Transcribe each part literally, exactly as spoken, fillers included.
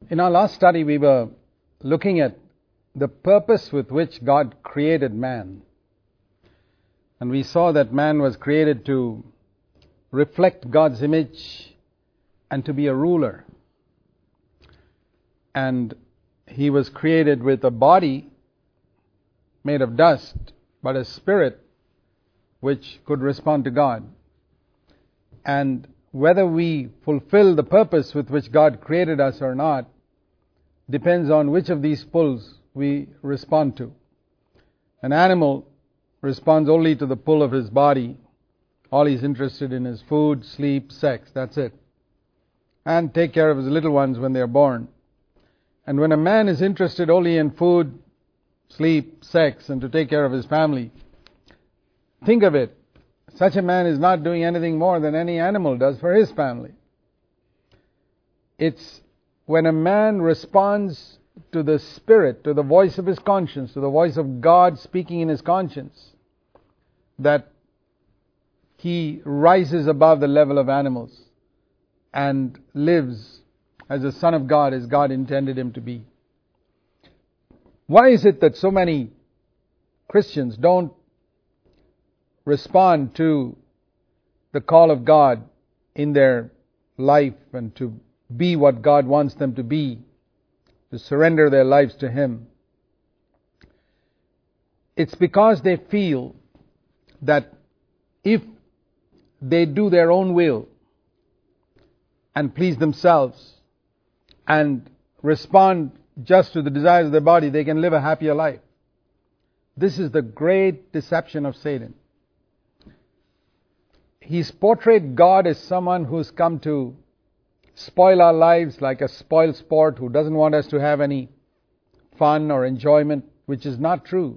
In our last study, we were looking at the purpose with which God created man. And we saw that man was created to reflect God's image and to be a ruler. And he was created with a body made of dust, but a spirit which could respond to God. And whether we fulfill the purpose with which God created us or not depends on which of these pulls we respond to. An animal responds only to the pull of his body. All he's interested in is food, sleep, sex. That's it. And take care of his little ones when they're born. And when a man is interested only in food, sleep, sex, and to take care of his family, think of it. Such a man is not doing anything more than any animal does for his family. It's when a man responds to the Spirit, to the voice of his conscience, to the voice of God speaking in his conscience, that he rises above the level of animals and lives as a son of God, as God intended him to be. Why is it that so many Christians don't respond to the call of God in their life and to be what God wants them to be, to surrender their lives to Him? It's because they feel that if they do their own will and please themselves and respond just to the desires of their body, they can live a happier life. This is the great deception of Satan. He's portrayed God as someone who's come to spoil our lives, like a spoil sport who doesn't want us to have any fun or enjoyment, which is not true.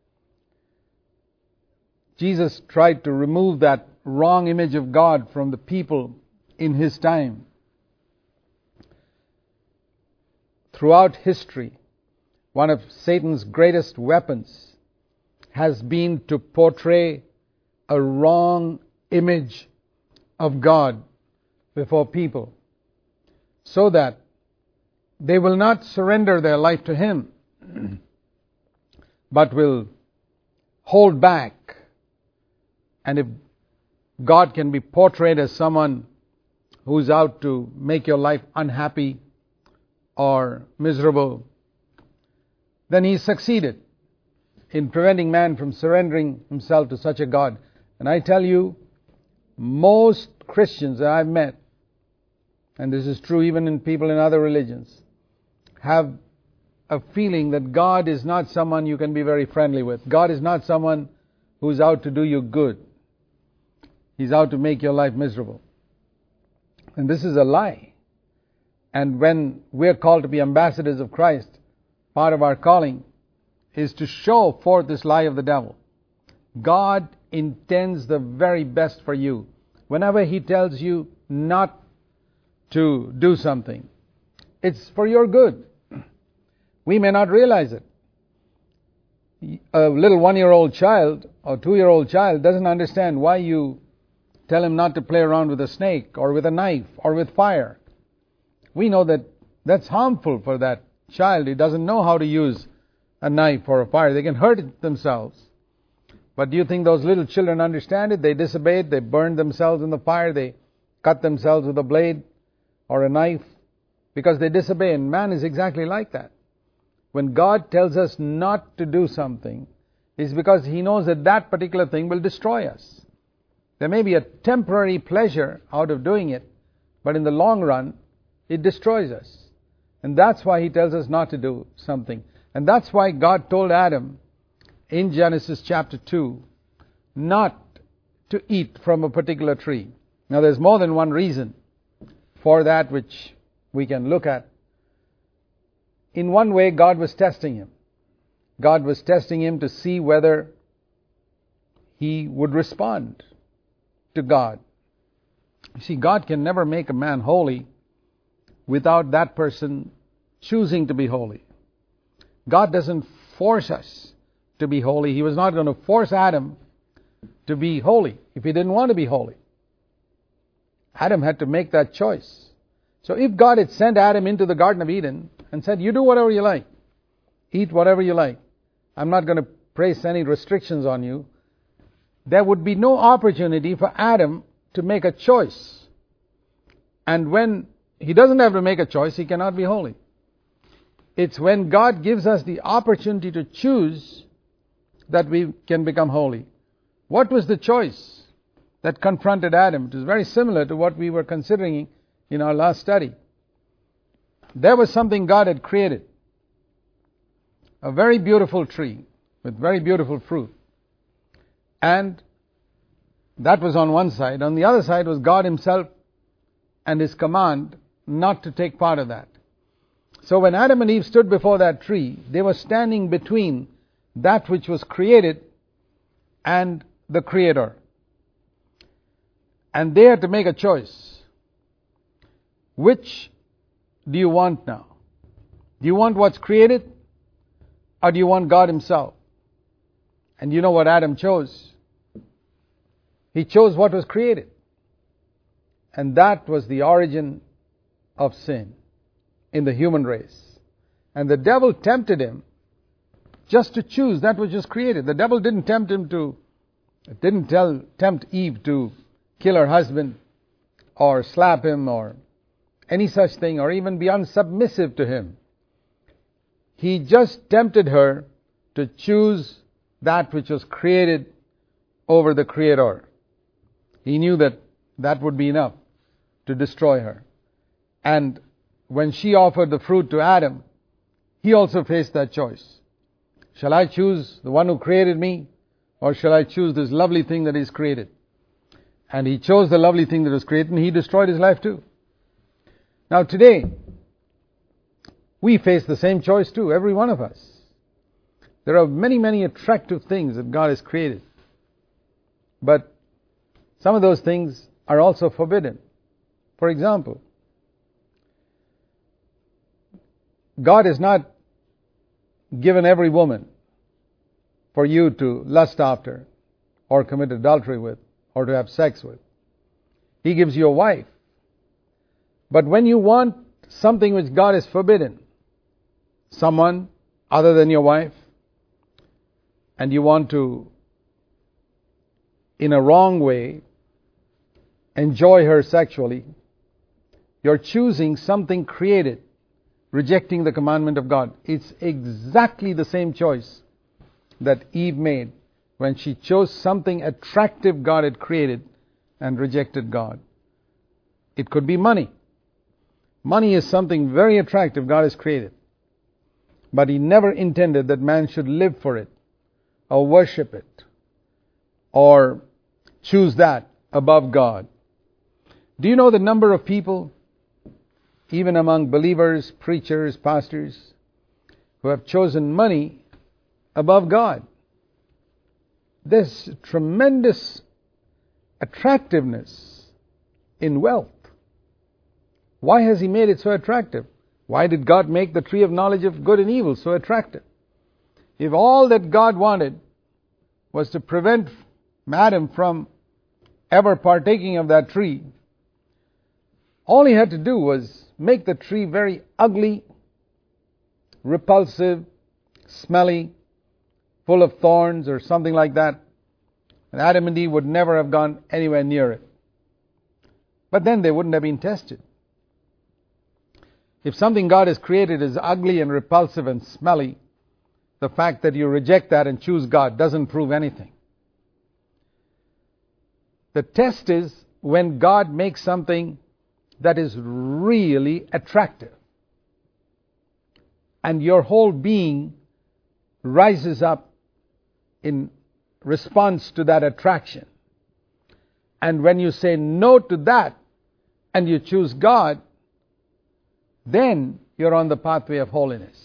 Jesus tried to remove that wrong image of God from the people in His time. Throughout history, one of Satan's greatest weapons has been to portray a wrong image of God before people, so that they will not surrender their life to Him, but will hold back. And if God can be portrayed as someone who's out to make your life unhappy or miserable, then He's succeeded in preventing man from surrendering himself to such a God. And I tell you, most Christians that I've met, and this is true even in people in other religions, have a feeling that God is not someone you can be very friendly with. God is not someone who's out to do you good. He's out to make your life miserable. And this is a lie. And when we're called to be ambassadors of Christ, part of our calling is to show forth this lie of the devil. God intends the very best for you. Whenever He tells you not to do something, it's for your good. We may not realize it. A little one-year-old child or two-year-old child doesn't understand why you tell him not to play around with a snake or with a knife or with fire. We know that that's harmful for that child. He doesn't know how to use a knife or a fire. They can hurt themselves. But do you think those little children understand it? They disobey it. They burn themselves in the fire. They cut themselves with a blade or a knife because they disobey. And man is exactly like that. When God tells us not to do something, it's because He knows that that particular thing will destroy us. There may be a temporary pleasure out of doing it, but in the long run, it destroys us. And that's why He tells us not to do something. And that's why God told Adam in Genesis chapter two not to eat from a particular tree. Now there's more than one reason for that which we can look at. In one way, God was testing him. God was testing him to see whether he would respond to God. You see, God can never make a man holy without that person choosing to be holy. God doesn't force us to be holy. He was not going to force Adam to be holy if he didn't want to be holy. Adam had to make that choice. So if God had sent Adam into the Garden of Eden and said, you do whatever you like, eat whatever you like, I'm not going to place any restrictions on you, there would be no opportunity for Adam to make a choice. And when he doesn't have to make a choice, he cannot be holy. It's when God gives us the opportunity to choose that we can become holy. What was the choice that confronted Adam? It was very similar to what we were considering in our last study. There was something God had created. A very beautiful tree with very beautiful fruit. And that was on one side. On the other side was God himself and his command not to take part of that. So when Adam and Eve stood before that tree, they were standing between that which was created and the Creator. And they had to make a choice. Which do you want now? Do you want what's created? Or do you want God himself? And you know what Adam chose? He chose what was created. And that was the origin of sin in the human race. And the devil tempted him just to choose that which was created. The devil didn't tempt him to, didn't tell, tempt Eve to kill her husband or slap him or any such thing, or even be unsubmissive to him. He just tempted her to choose that which was created over the Creator. He knew that that would be enough to destroy her. And when she offered the fruit to Adam, he also faced that choice. Shall I choose the one who created me, or shall I choose this lovely thing that is created? And he chose the lovely thing that was created, and he destroyed his life too. Now today, we face the same choice too, every one of us. There are many, many attractive things that God has created. But some of those things are also forbidden. For example, God has not given every woman for you to lust after or commit adultery with or to have sex with. He gives you a wife. But when you want something which God has forbidden, someone other than your wife, and you want to, in a wrong way, enjoy her sexually, you're choosing something created, rejecting the commandment of God. It's exactly the same choice that Eve made when she chose something attractive God had created and rejected God. It could be money. Money is something very attractive God has created. But He never intended that man should live for it, or worship it, or choose that above God. Do you know the number of people, even among believers, preachers, pastors, who have chosen money above God? There's tremendous attractiveness in wealth. Why has He made it so attractive? Why did God make the tree of knowledge of good and evil so attractive? If all that God wanted was to prevent Adam from ever partaking of that tree, all He had to do was make the tree very ugly, repulsive, smelly, full of thorns or something like that. And Adam and Eve would never have gone anywhere near it. But then they wouldn't have been tested. If something God has created is ugly and repulsive and smelly, the fact that you reject that and choose God doesn't prove anything. The test is when God makes something that is really attractive, and your whole being rises up in response to that attraction. And when you say no to that and you choose God, then you're on the pathway of holiness.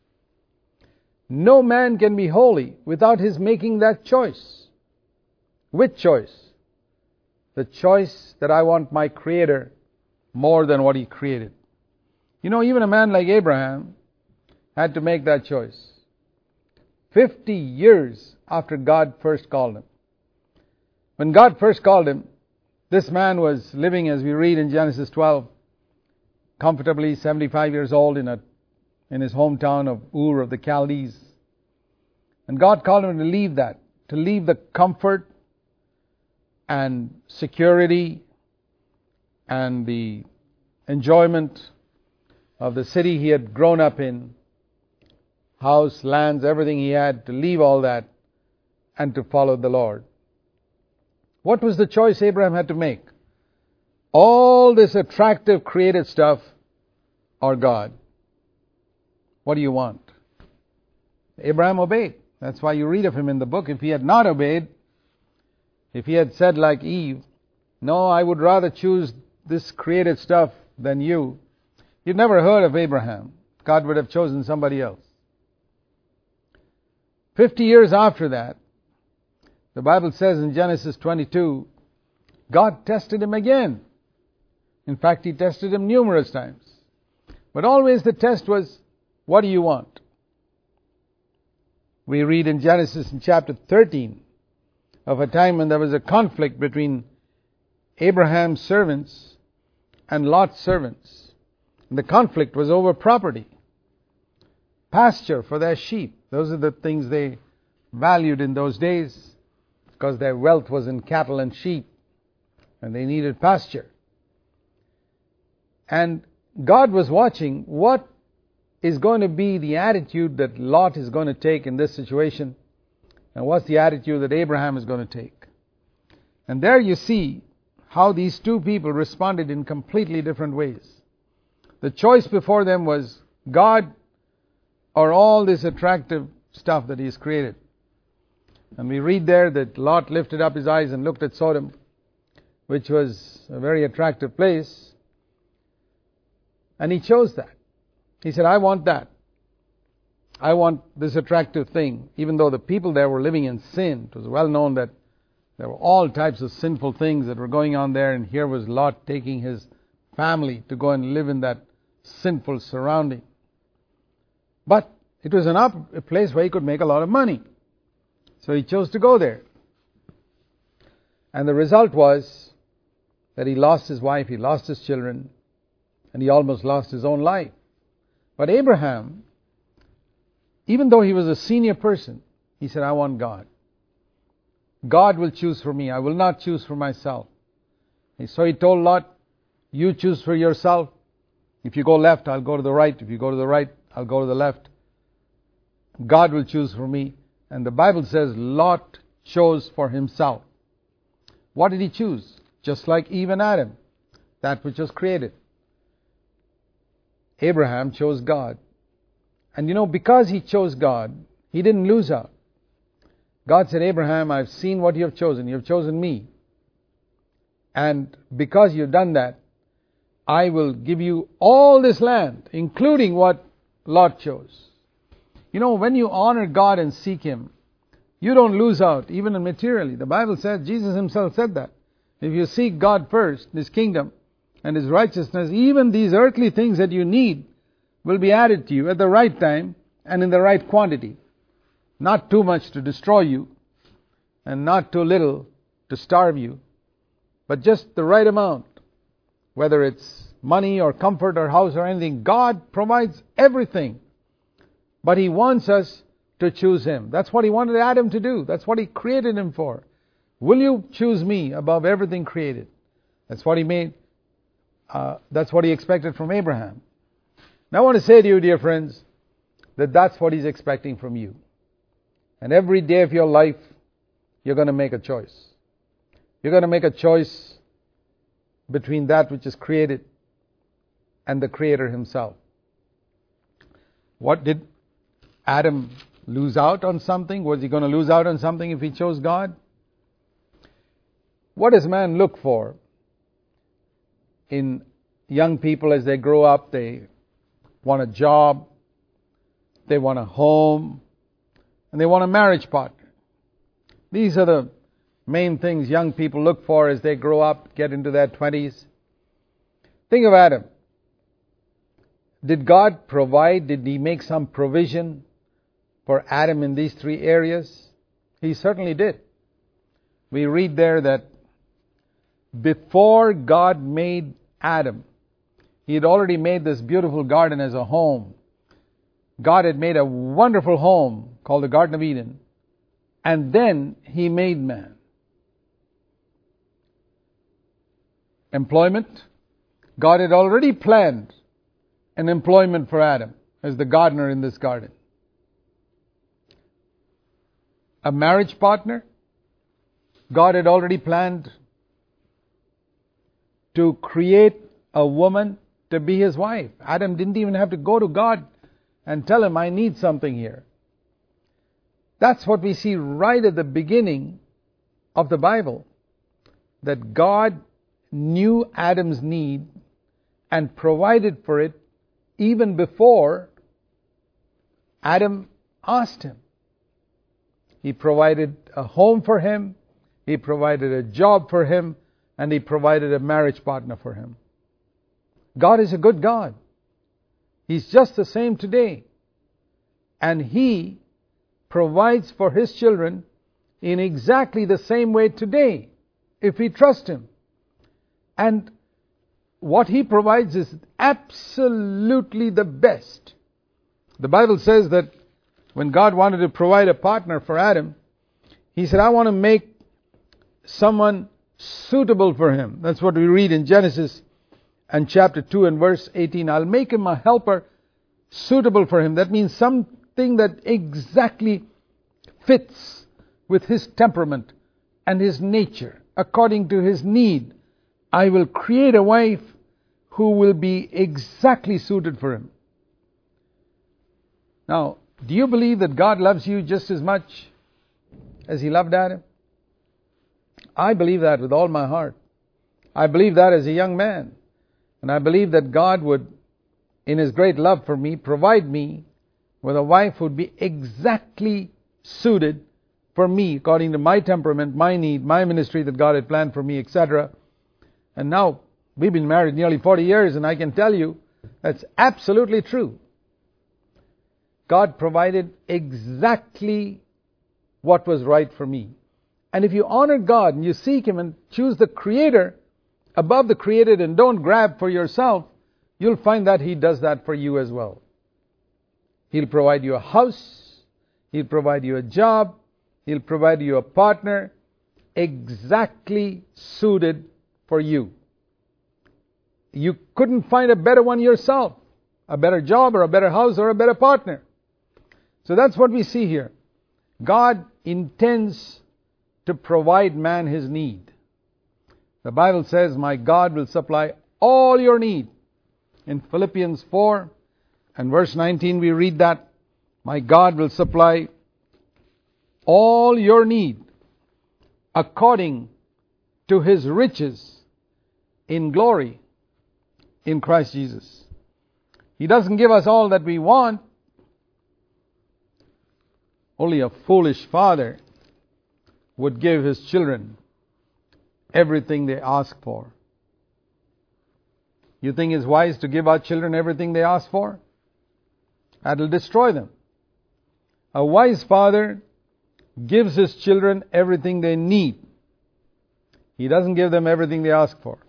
No man can be holy without his making that choice. Which choice? The choice that I want my Creator more than what He created. You know, even a man like Abraham had to make that choice. Fifty years after God first called him. When God first called him, this man was living, as we read in Genesis twelve, comfortably, seventy-five years old, in a in his hometown of Ur of the Chaldees. And God called him to leave that, to leave the comfort and security and the enjoyment of the city he had grown up in, house, lands, everything he had, to leave all that and to follow the Lord. What was the choice Abraham had to make? All this attractive created stuff or God? What do you want? Abraham obeyed. That's why you read of him in the book. If he had not obeyed, if he had said like Eve, no, I would rather choose this created stuff than you, you'd never heard of Abraham. God would have chosen somebody else. Fifty years after that, the Bible says in Genesis twenty-two, God tested him again. In fact, He tested him numerous times. But always the test was, what do you want? We read in Genesis in chapter thirteen of a time when there was a conflict between Abraham's servants and Lot's servants. And the conflict was over property, pasture for their sheep. Those are the things they valued in those days, because their wealth was in cattle and sheep, and they needed pasture. And God was watching what is going to be the attitude that Lot is going to take in this situation, and what's the attitude that Abraham is going to take. And there you see how these two people responded in completely different ways. The choice before them was God or all this attractive stuff that He's created. And we read there that Lot lifted up his eyes and looked at Sodom, which was a very attractive place, and he chose that. He said, I want that. I want this attractive thing. Even though the people there were living in sin, it was well known that there were all types of sinful things that were going on there, and here was Lot taking his family to go and live in that sinful surrounding. But it was an up, a place where he could make a lot of money. So he chose to go there. And the result was that he lost his wife, he lost his children, and he almost lost his own life. But Abraham, even though he was a senior person, he said, I want God. God will choose for me. I will not choose for myself. And so he told Lot, you choose for yourself. If you go left, I'll go to the right. If you go to the right, I'll go to the left. God will choose for me. And the Bible says Lot chose for himself. What did he choose? Just like Eve and Adam, that which was created. Abraham chose God. And you know, because he chose God, he didn't lose out. God said, Abraham, I've seen what you have chosen. You have chosen me. And because you've done that, I will give you all this land, including what Lot chose. You know, when you honor God and seek Him, you don't lose out, even materially. The Bible says, Jesus Himself said that. If you seek God first, His kingdom and His righteousness, even these earthly things that you need will be added to you at the right time and in the right quantity. Not too much to destroy you, and not too little to starve you, but just the right amount. Whether it's money or comfort or house or anything, God provides everything. But He wants us to choose Him. That's what He wanted Adam to do. That's what He created him for. Will you choose me above everything created? That's what He made. Uh, that's what He expected from Abraham. Now I want to say to you, dear friends, that that's what He's expecting from you. And every day of your life, you're going to make a choice. You're going to make a choice between that which is created and the Creator Himself. What did Adam lose out on something? Was he going to lose out on something if he chose God? What does man look for in young people as they grow up? They want a job, they want a home, and they want a marriage partner. These are the main things young people look for as they grow up, get into their twenties. Think of Adam. Did God provide, did He make some provision for Adam in these three areas? He certainly did. We read there that before God made Adam, He had already made this beautiful garden as a home. God had made a wonderful home called the Garden of Eden. And then He made man. Employment. God had already planned an employment for Adam as the gardener in this garden. A marriage partner. God had already planned to create a woman to be His wife. Adam didn't even have to go to God and tell Him, I need something here. That's what we see right at the beginning of the Bible. That God knew Adam's need and provided for it even before Adam asked Him. He provided a home for him, He provided a job for him, and He provided a marriage partner for him. God is a good God. He's just the same today. And He provides for His children in exactly the same way today, if we trust Him. And what He provides is absolutely the best. The Bible says that when God wanted to provide a partner for Adam, He said, I want to make someone suitable for him. That's what we read in Genesis and chapter two and verse eighteen. I'll make him a helper suitable for him. That means something that exactly fits with his temperament and his nature, according to his need. I will create a wife who will be exactly suited for him. Now, do you believe that God loves you just as much as He loved Adam? I believe that with all my heart. I believe that as a young man. And I believe that God would, in His great love for me, provide me with a wife who would be exactly suited for me, according to my temperament, my need, my ministry that God had planned for me, et cetera. And now, we've been married nearly forty years, and I can tell you, that's absolutely true. God provided exactly what was right for me. And if you honor God and you seek Him and choose the Creator above the created and don't grab for yourself, you'll find that He does that for you as well. He'll provide you a house. He'll provide you a job. He'll provide you a partner exactly suited for you. You couldn't find a better one yourself. A better job or a better house or a better partner. So that's what we see here. God intends to provide man his need. The Bible says, my God will supply all your need. In Philippians four and verse nineteen we read that, my God will supply all your need according to His riches in glory in Christ Jesus. He doesn't give us all that we want. Only a foolish father would give his children everything they ask for. You think it's wise to give our children everything they ask for? That'll destroy them. A wise father gives his children everything they need. He doesn't give them everything they ask for.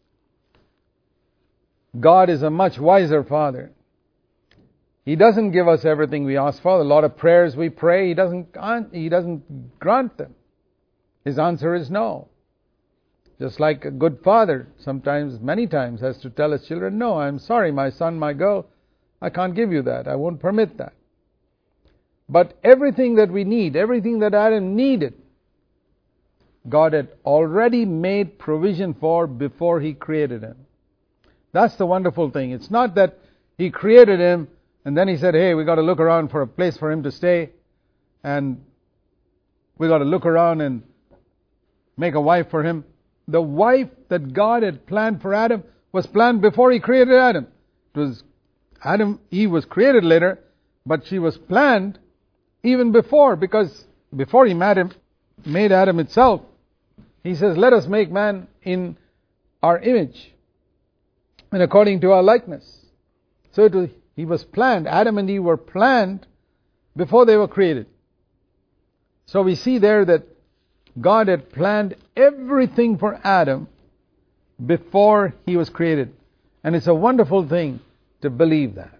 God is a much wiser Father. He doesn't give us everything we ask for. A lot of prayers we pray, He doesn't, He doesn't grant them. His answer is no. Just like a good father, sometimes, many times, has to tell his children, no, I'm sorry, my son, my girl, I can't give you that. I won't permit that. But everything that we need, everything that Adam needed, God had already made provision for before He created him. That's the wonderful thing. It's not that He created him and then He said, hey, we got to look around for a place for him to stay, and we got to look around and make a wife for him. The wife that God had planned for Adam was planned before He created Adam. It was Adam, Eve was created later, but she was planned even before, because before He made him, made Adam itself, He says, let us make man in our image and according to our likeness. So it was, he was planned. Adam and Eve were planned before they were created. So we see there that God had planned everything for Adam before he was created. And it's a wonderful thing to believe that.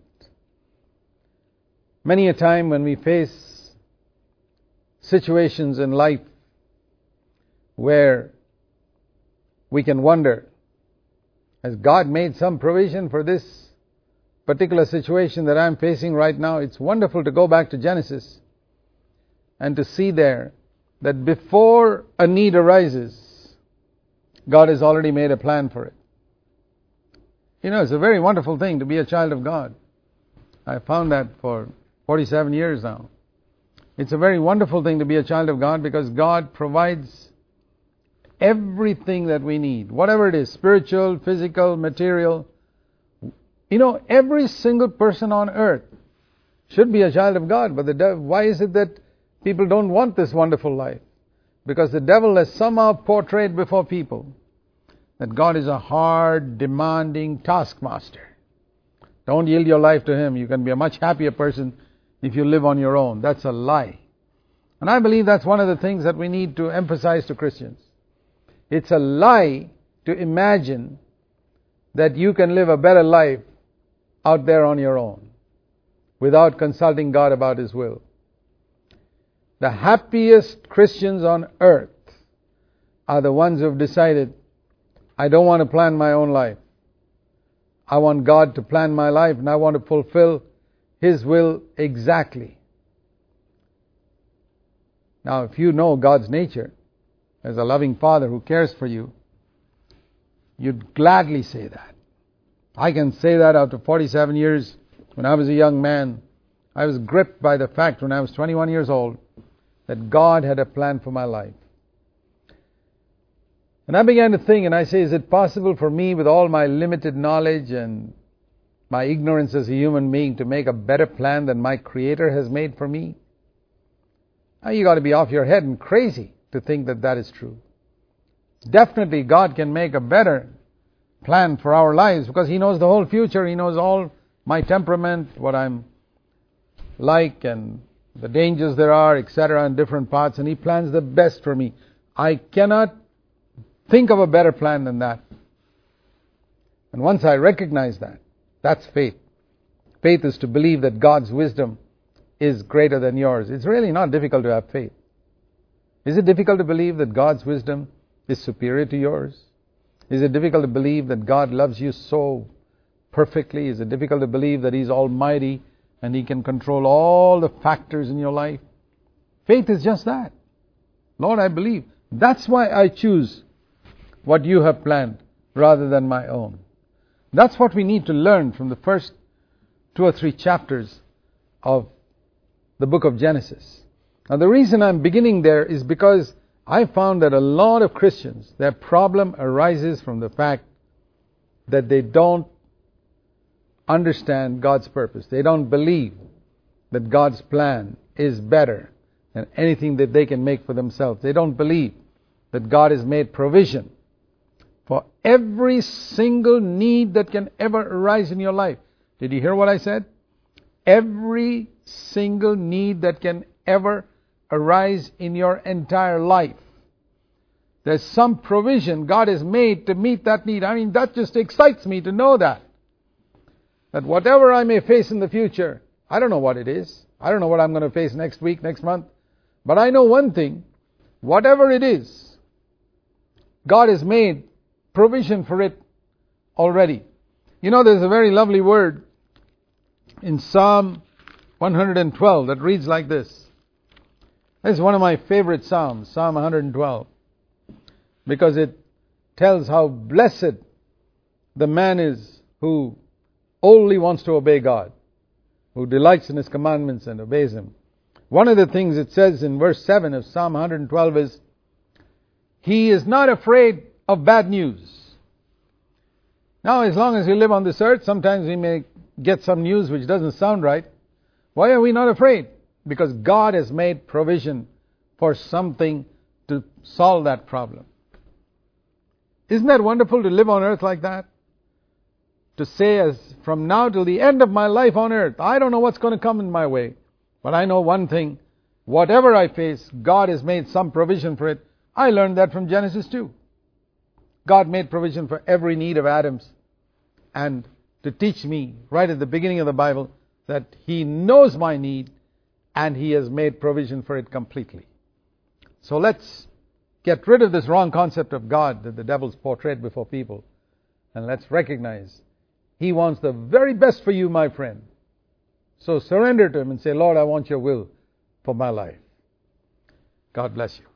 Many a time when we face situations in life where we can wonder, has God made some provision for this particular situation that I'm facing right now? It's wonderful to go back to Genesis and to see there that before a need arises, God has already made a plan for it. You know, it's a very wonderful thing to be a child of God. I found that for forty-seven years now. It's a very wonderful thing to be a child of God because God provides everything that we need, whatever it is, spiritual, physical, material. You know, every single person on earth should be a child of God, but the devil, why is it that people don't want this wonderful life? Because the devil has somehow portrayed before people that God is a hard, demanding taskmaster. Don't yield your life to Him. You can be a much happier person if you live on your own. That's a lie. And I believe that's one of the things that we need to emphasize to Christians. It's a lie to imagine that you can live a better life out there on your own without consulting God about His will. The happiest Christians on earth are the ones who have decided, I don't want to plan my own life. I want God to plan my life and I want to fulfill His will exactly. Now, if you know God's nature as a loving Father who cares for you, you'd gladly say that. I can say that after forty-seven years. When I was a young man, I was gripped by the fact when I was twenty-one years old that God had a plan for my life. And I began to think, and I say, is it possible for me with all my limited knowledge and my ignorance as a human being to make a better plan than my Creator has made for me? Now you got to be off your head and crazy to think that that is true. Definitely God can make a better plan for our lives because He knows the whole future. He knows all my temperament, what I'm like and the dangers there are, et cetera, in different parts, and He plans the best for me. I cannot think of a better plan than that. And once I recognize that, that's faith. Faith is to believe that God's wisdom is greater than yours. It's really not difficult to have faith. Is it difficult to believe that God's wisdom is superior to yours? Is it difficult to believe that God loves you so perfectly? Is it difficult to believe that He's almighty and He can control all the factors in your life? Faith is just that. Lord, I believe. That's why I choose what You have planned rather than my own. That's what we need to learn from the first two or three chapters of the book of Genesis. Now the reason I'm beginning there is because I found that a lot of Christians, their problem arises from the fact that they don't understand God's purpose. They don't believe that God's plan is better than anything that they can make for themselves. They don't believe that God has made provision for every single need that can ever arise in your life. Did you hear what I said? Every single need that can ever arise in your entire life. There's some provision God has made to meet that need. I mean, that just excites me to know that. That whatever I may face in the future, I don't know what it is. I don't know what I'm going to face next week, next month. But I know one thing. Whatever it is, God has made provision for it already. You know, there's a very lovely word in Psalm one hundred twelve that reads like this. This is one of my favorite Psalms, Psalm one hundred twelve, because it tells how blessed the man is who only wants to obey God, who delights in His commandments and obeys Him. One of the things it says in verse seven of Psalm one hundred twelve is, he is not afraid of bad news. Now, as long as we live on this earth, sometimes we may get some news which doesn't sound right. Why are we not afraid? Because God has made provision for something to solve that problem. Isn't that wonderful to live on earth like that? To say, as from now till the end of my life on earth, I don't know what's going to come in my way, but I know one thing. Whatever I face, God has made some provision for it. I learned that from Genesis two. God made provision for every need of Adam's. and to teach me right at the beginning of the Bible that He knows my need and He has made provision for it completely. So let's get rid of this wrong concept of God that the devil's portrayed before people, and let's recognize He wants the very best for you, my friend. So surrender to Him and say, Lord, I want your will for my life. God bless you.